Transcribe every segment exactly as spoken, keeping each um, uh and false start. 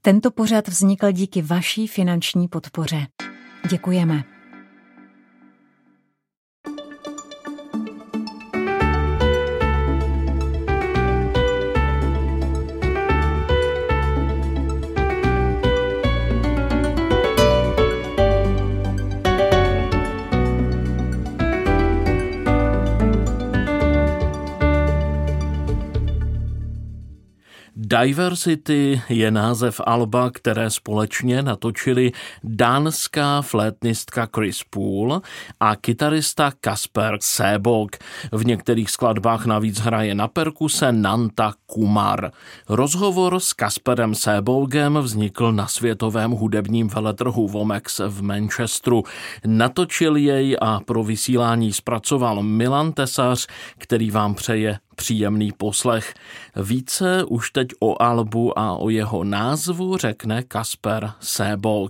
Tento pořad vznikl díky vaší finanční podpoře. Děkujeme. Diversity je název alba, které společně natočili dánská flétnistka Chris Poole a kytarista Kasper Sæbok. V některých skladbách navíc hraje na perkuse Nanta Kumar. Rozhovor s Kasperem Sæbokem vznikl na světovém hudebním veletrhu Womex v Manchesteru. Natočil jej a pro vysílání zpracoval Milan Tesař, který vám přeje příjemný poslech. Více už teď o albu a o jeho názvu řekne Kasper Sæbok.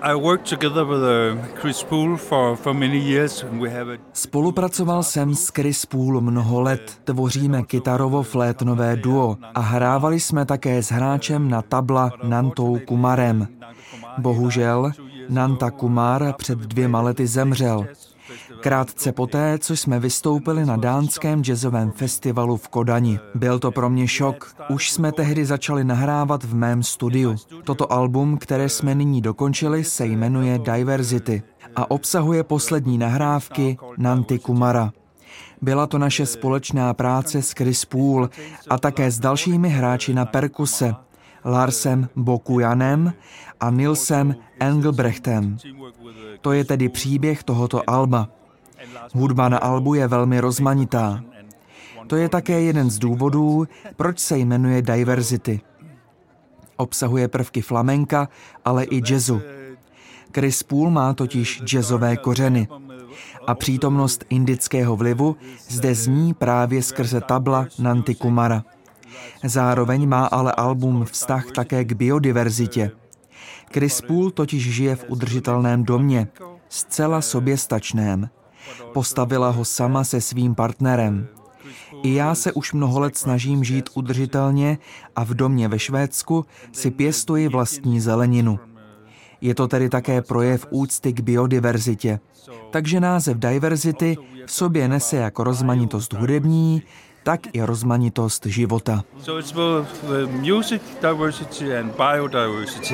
Spolupracoval jsem s Chris Poole mnoho let. Tvoříme kytarovo-flétnové duo a hrávali jsme také s hráčem na tabla Nantou Kumarem. Bohužel Nanta Kumar před dvěma lety zemřel. Krátce poté, co jsme vystoupili na dánském jazzovém festivalu v Kodani. Byl to pro mě šok. Už jsme tehdy začali nahrávat v mém studiu. Toto album, které jsme nyní dokončili, se jmenuje Diversity a obsahuje poslední nahrávky Nanty Kumara. Byla to naše společná práce s Chris Poole a také s dalšími hráči na perkuse, Larsem Bokujanem a Nilsem Engelbrechtem. To je tedy příběh tohoto alba. Hudba na albu je velmi rozmanitá. To je také jeden z důvodů, proč se jmenuje Diversity. Obsahuje prvky flamenka, ale i jazzu. Chris Poole má totiž jazzové kořeny a přítomnost indického vlivu zde zní právě skrze tabla Nanty Kumara. Zároveň má ale album vztah také k biodiverzitě. Chris Poole totiž žije v udržitelném domě, zcela soběstačném. Postavila ho sama se svým partnerem. I já se už mnoho let snažím žít udržitelně a v domě ve Švédsku si pěstuji vlastní zeleninu. Je to tedy také projev úcty k biodiverzitě. Takže název Diversity v sobě nese jako rozmanitost hudební, tak i rozmanitost života. So it's both music diversity and biodiversity.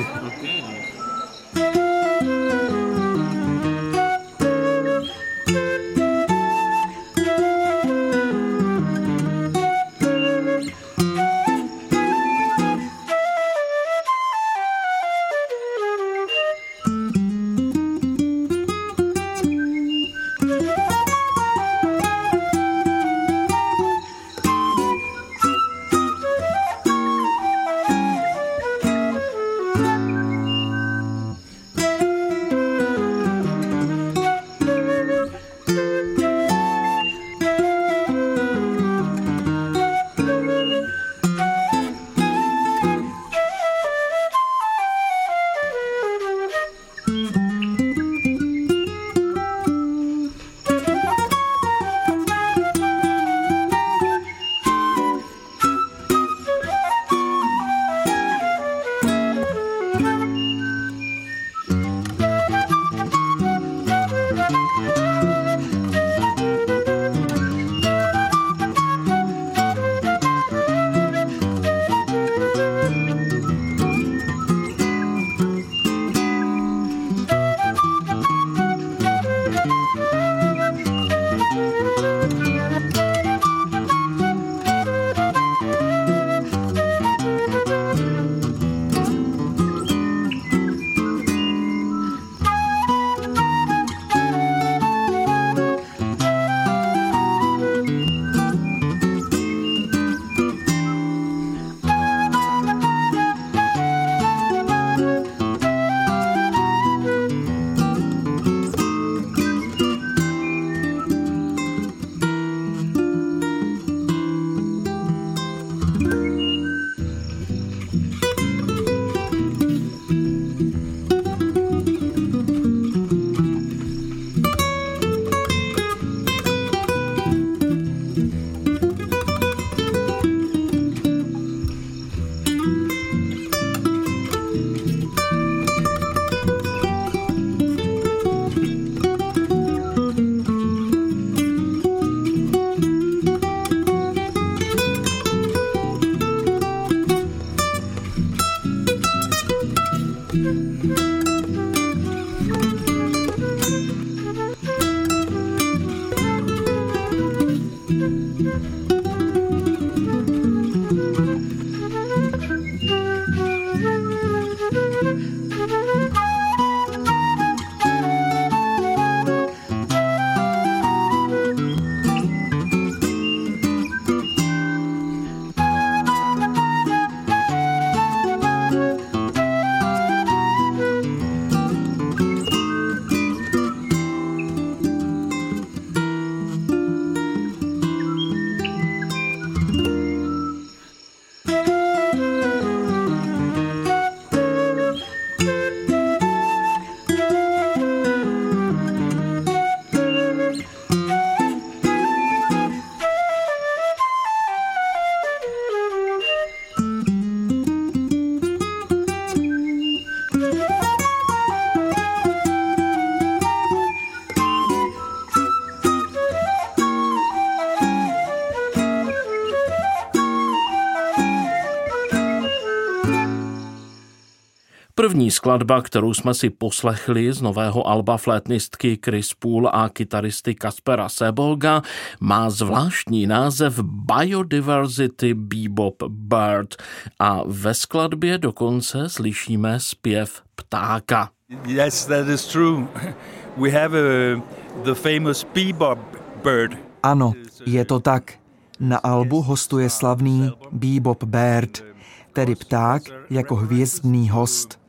První skladba, kterou jsme si poslechli z nového alba flétnistky Chris Poole a kytaristy Kaspera Sebolga, má zvláštní název Biodiversity Bebop Bird a ve skladbě dokonce slyšíme zpěv ptáka. Yes, that is true. We have a, the famous bebop bird. Ano, je to tak. Na albu hostuje slavný Bebop Bird, tedy pták jako hvězdný host.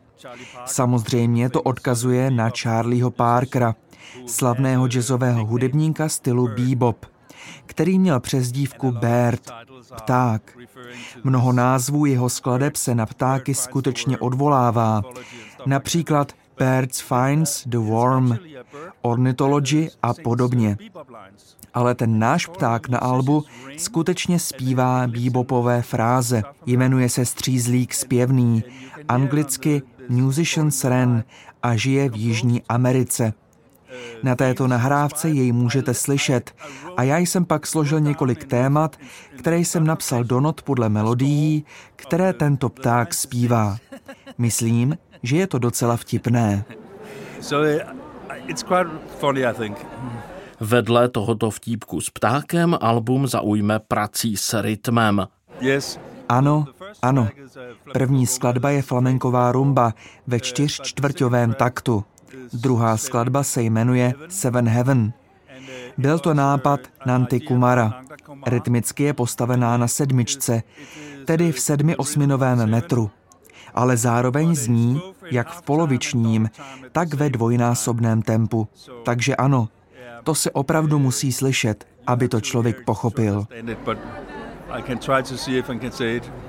Samozřejmě to odkazuje na Charlieho Parkera, slavného jazzového hudebníka stylu bebop, který měl přezdívku Bird, pták. Mnoho názvů jeho skladeb se na ptáky skutečně odvolává, například Birds Finds the Worm, Ornithology a podobně. Ale ten náš pták na albu skutečně zpívá bebopové fráze. Jmenuje se Střízlík zpěvný, anglicky Musician's Wren a žije v Jižní Americe. Na této nahrávce jej můžete slyšet a já jsem pak složil několik témat, které jsem napsal do not podle melodií, které tento pták zpívá. Myslím, že je to docela vtipné. So it's quite funny, I think. Vedle tohoto vtípku s ptákem album zaujme prací s rytmem. Yes. Ano, ano. První skladba je flamenková rumba ve čtyřčtvrťovém taktu. Druhá skladba se jmenuje Seven Heaven. Byl to nápad Nanty Kumara. Rytmicky je postavená na sedmičce, tedy v sedmi osminovém metru. Ale zároveň zní jak v polovičním, tak ve dvojnásobném tempu. Takže ano, to se opravdu musí slyšet, aby to člověk pochopil. I can try to see if I can say it.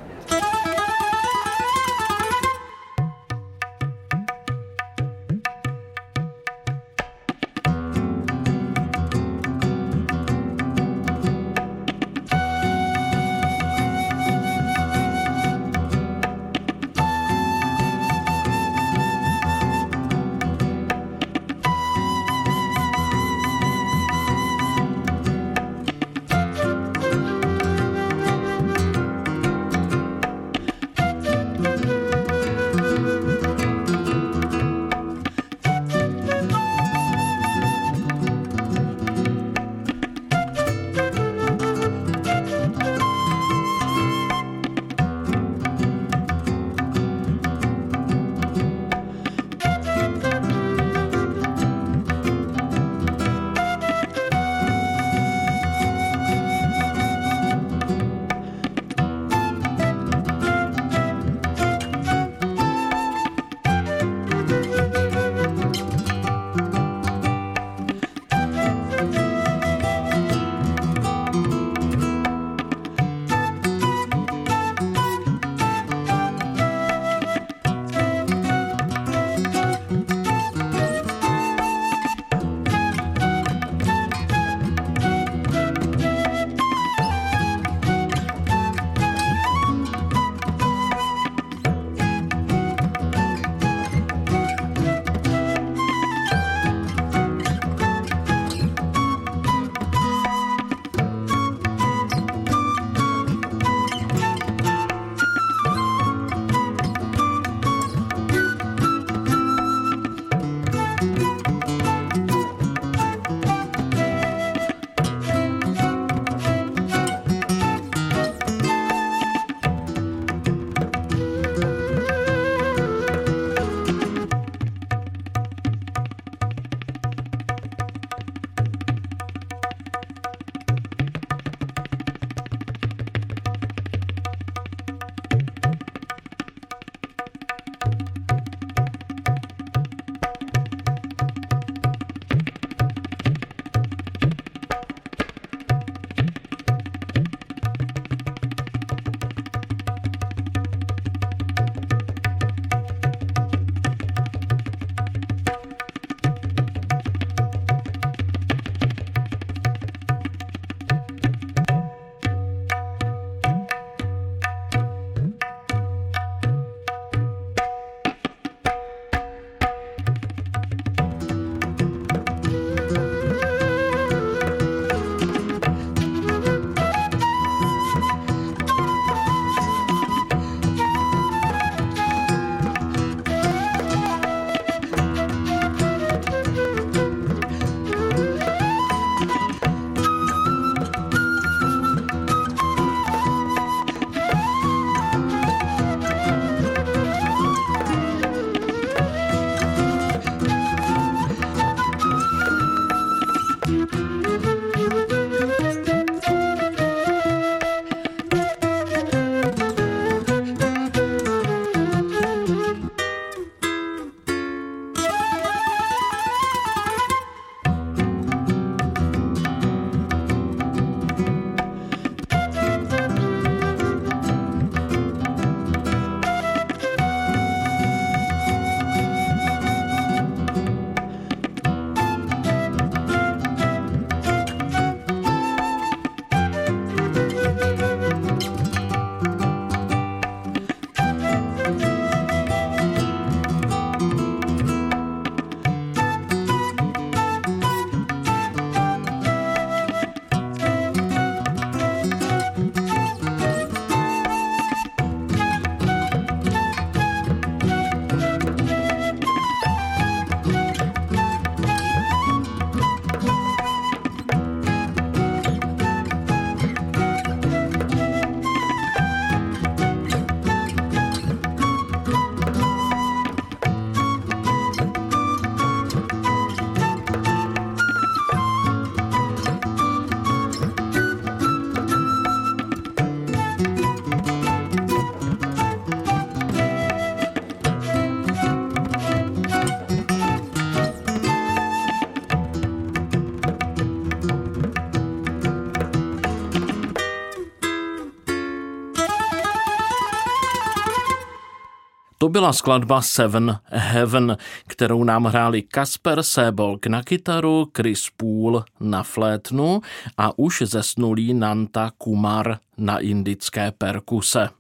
To byla skladba Seven Heaven, kterou nám hráli Kasper Sebolg na kytaru, Chris Poole na flétnu a už zesnulý Nanta Kumar na indické perkuse.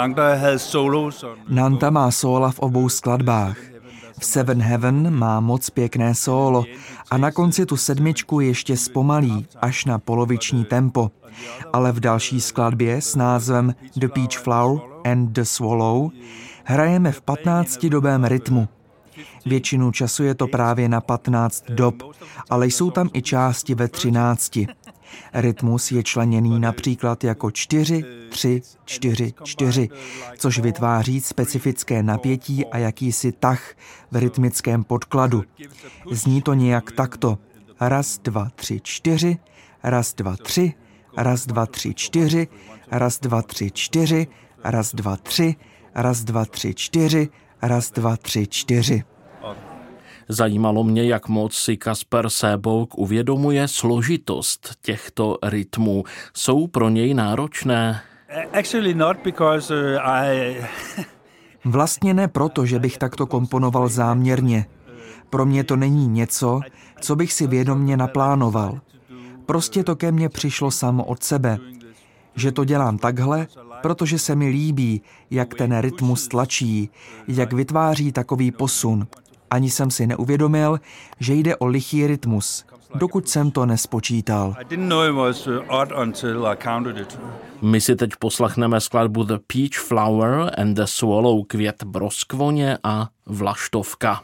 Nanta má sóla v obou skladbách. V Seven Heaven má moc pěkné sólo a na konci tu sedmičku ještě zpomalí až na poloviční tempo. Ale v další skladbě s názvem The Peach Flower and the Swallow hrajeme v patnáctidobém rytmu. Většinu času je to právě na patnáct dob, ale jsou tam i části ve třinácti. Rytmus je členěný například jako čtyři, tři, čtyři, čtyři, což vytváří specifické napětí a jakýsi tah v rytmickém podkladu. Zní to nějak takto. Raz, dva, tři, čtyři, raz, dva, tři, raz, dva, tři, čtyři, raz, dva, tři, čtyři, raz, dva, tři, raz, dva, tři, čtyři, raz, dva, tři, čtyři. Zajímalo mě, jak moc si Kasper Sebolg uvědomuje složitost těchto rytmů. Jsou pro něj náročné? Actually not, because uh, I... Vlastně ne proto, že bych takto komponoval záměrně. Pro mě to není něco, co bych si vědomně naplánoval. Prostě to ke mně přišlo samo od sebe. Že to dělám takhle, protože se mi líbí, jak ten rytmus tlačí, jak vytváří takový posun. Ani jsem si neuvědomil, že jde o lichý rytmus, dokud jsem to nespočítal. My si teď poslechneme skladbu The Peach Flower and the Swallow, květ broskvoně a vlaštovka.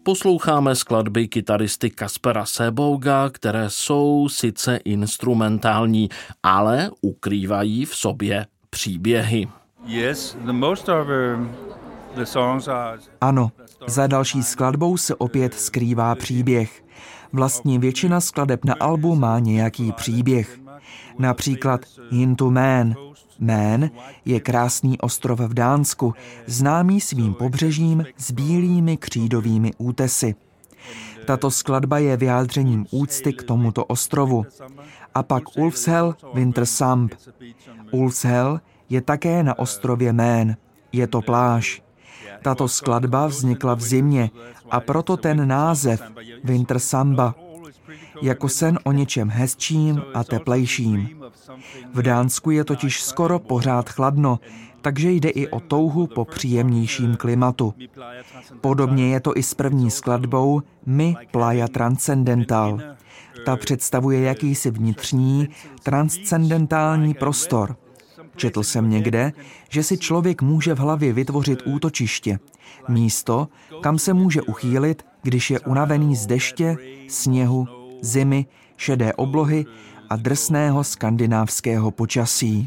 Posloucháme skladby kytaristy Kaspera Seebooga, které jsou sice instrumentální, ale ukrývají v sobě příběhy. Yes, the most of uh, the songs are... Ano, za další skladbou se opět skrývá příběh. Vlastně většina skladeb na albu má nějaký příběh. Například Into Man. Man je krásný ostrov v Dánsku, známý svým pobřežím s bílými křídovými útesy. Tato skladba je vyjádřením úcty k tomuto ostrovu. A pak Ulfshell, Winter Sump. Ulfshell je také na ostrově Man. Je to pláž. Tato skladba vznikla v zimě a proto ten název Winter Samba. Jako sen o něčem hezčím a teplejším. V Dánsku je totiž skoro pořád chladno, takže jde i o touhu po příjemnějším klimatu. Podobně je to i s první skladbou Mi Playa Transcendental. Ta představuje jakýsi vnitřní, transcendentální prostor. Četl jsem někde, že si člověk může v hlavě vytvořit útočiště, místo, kam se může uchýlit, když je unavený z deště, sněhu, zimy, šedé oblohy a drsného skandinávského počasí.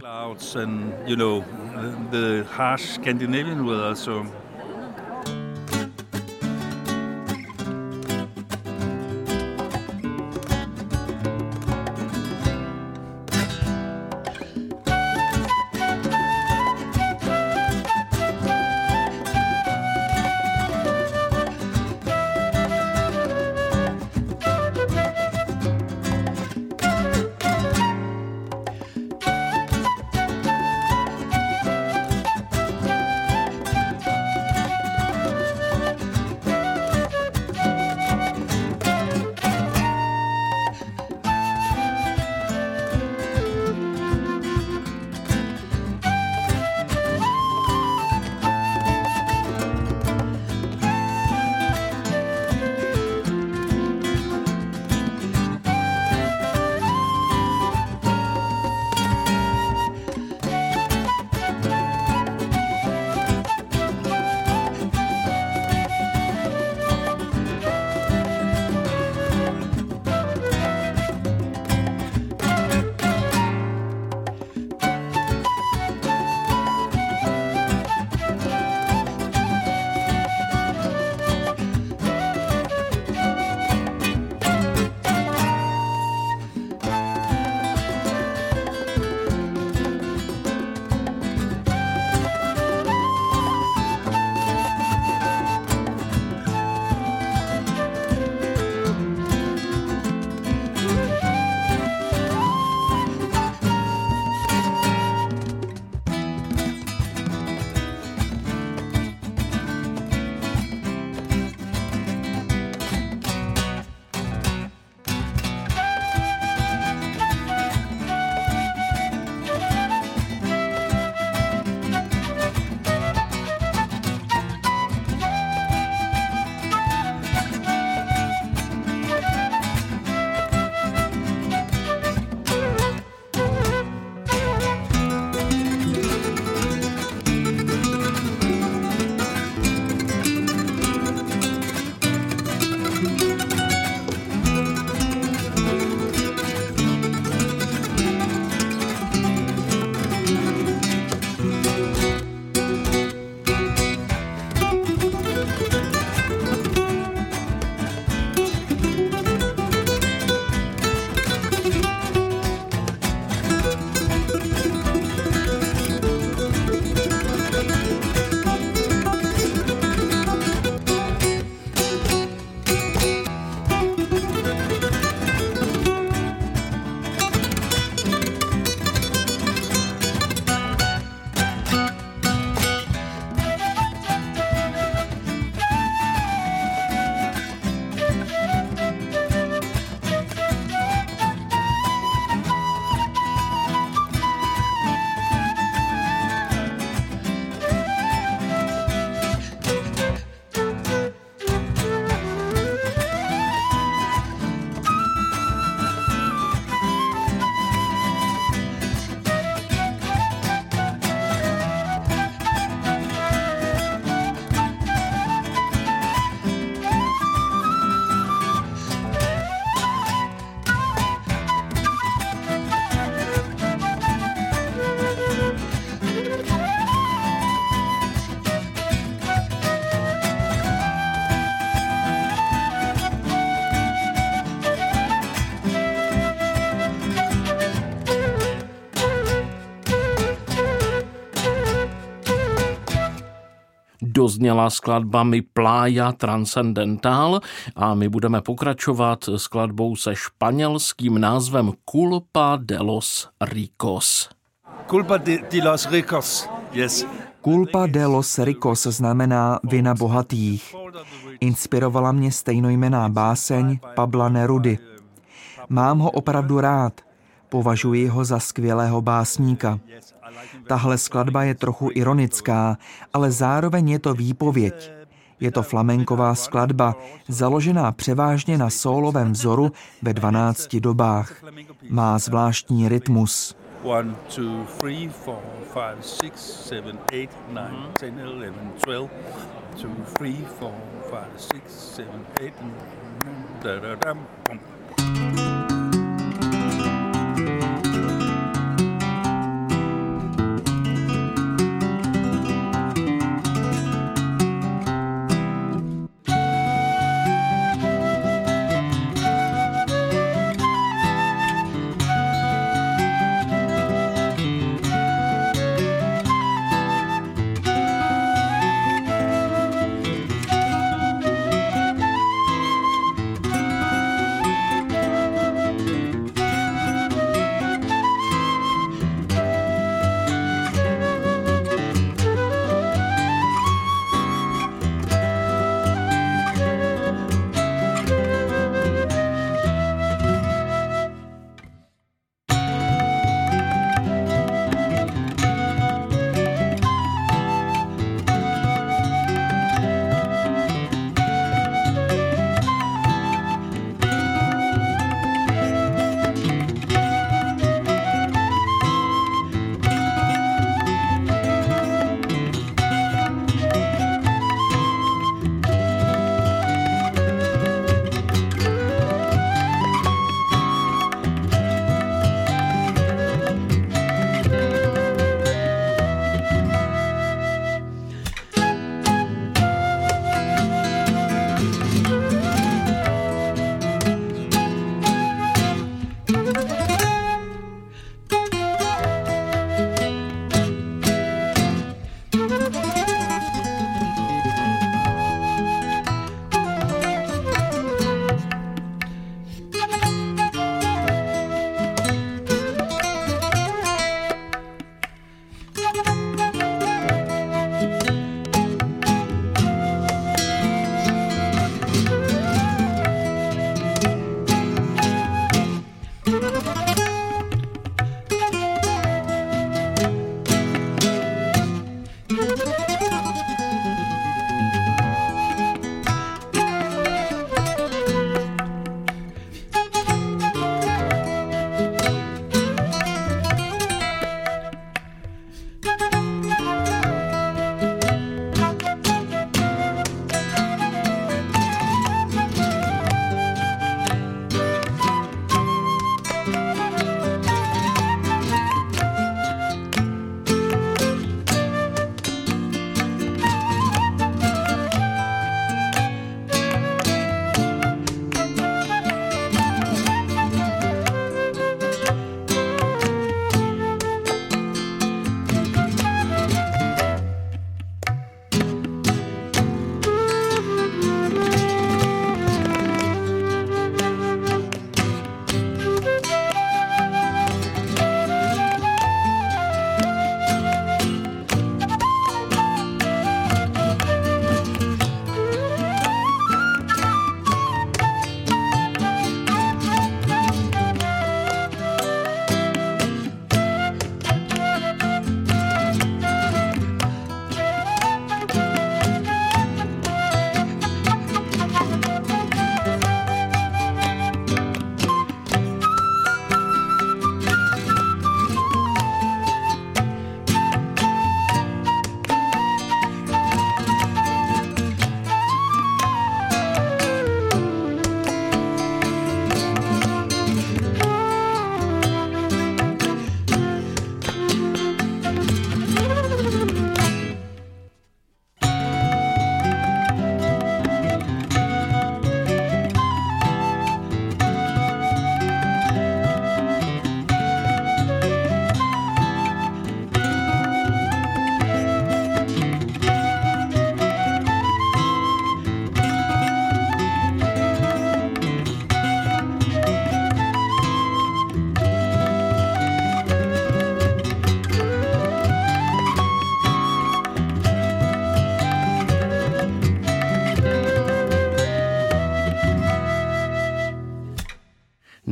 dozněla skladba Mi Playa Transcendental a my budeme pokračovat skladbou se španělským názvem Culpa de los Ricos. Culpa de, de los Ricos, yes. Culpa de los Ricos znamená vina bohatých. Inspirovala mě stejnojmenná báseň Pabla Nerudy. Mám ho opravdu rád. Považuji ho za skvělého básníka. Tahle skladba je trochu ironická, ale zároveň je to výpověď. Je to flamenková skladba, založená převážně na sólovém vzoru ve dvanácti dobách. Má zvláštní rytmus. One, two, three, four, five, six, seven, eight, nine, ten, eleven, twelve. Two, three, four, five, six, seven, eight, nine, da da dam, bum.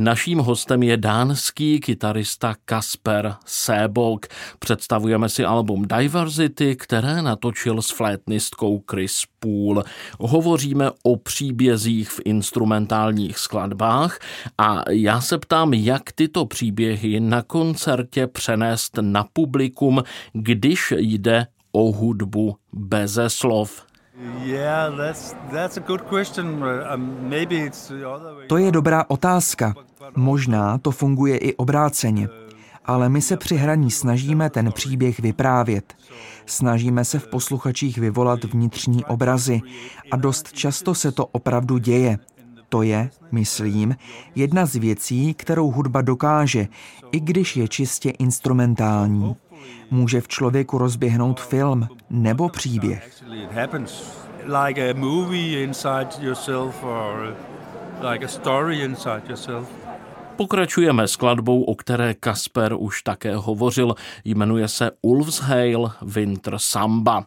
Naším hostem je dánský kytarista Kasper Seebok. Představujeme si album Diversity, které natočil s flétnistkou Chris Poole. Hovoříme o příbězích v instrumentálních skladbách a já se ptám, jak tyto příběhy na koncertě přenést na publikum, když jde o hudbu beze slov. To je dobrá otázka. Možná to funguje i obráceně. Ale my se při hraní snažíme ten příběh vyprávět. Snažíme se v posluchačích vyvolat vnitřní obrazy a dost často se to opravdu děje. To je, myslím, jedna z věcí, kterou hudba dokáže, i když je čistě instrumentální. Může v člověku rozběhnout film nebo příběh. Pokračujeme skladbou, o které Kasper už také hovořil. Jmenuje se Ulf's Hail Winter Samba.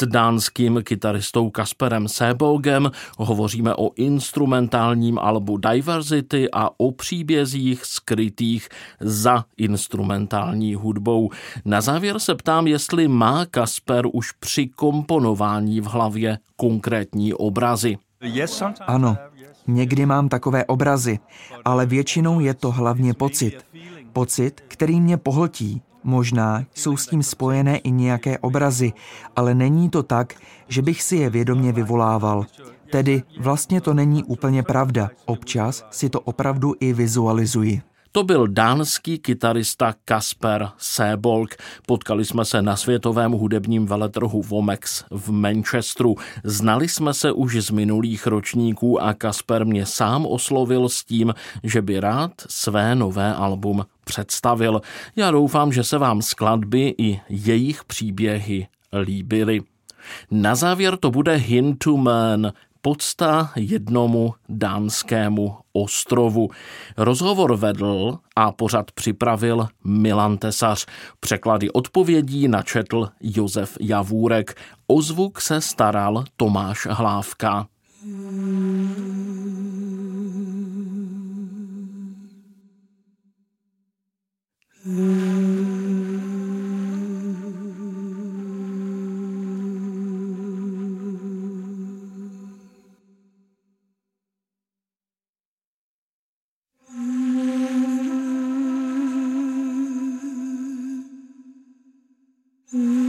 s dánským kytaristou Kasperem Sebolgem. Hovoříme o instrumentálním albu Diversity a o příbězích skrytých za instrumentální hudbou. Na závěr se ptám, jestli má Kasper už při komponování v hlavě konkrétní obrazy. Ano, někdy mám takové obrazy, ale většinou je to hlavně pocit. Pocit, který mě pohltí. Možná jsou s tím spojené i nějaké obrazy, ale není to tak, že bych si je vědomě vyvolával. Tedy vlastně to není úplně pravda. Občas si to opravdu i vizualizuji. To byl dánský kytarista Kasper Sebolg. Potkali jsme se na světovém hudebním veletrhu Womex v Manchesteru. Znali jsme se už z minulých ročníků a Kasper mě sám oslovil s tím, že by rád své nové album představil. Já doufám, že se vám skladby i jejich příběhy líbily. Na závěr to bude Hymn to Man, pocta jednomu dánskému ostrovu. Rozhovor vedl a pořad připravil Milan Tesař. Překlady odpovědí načetl Josef Javůrek. O zvuk se staral Tomáš Hlávka. Mm-hmm.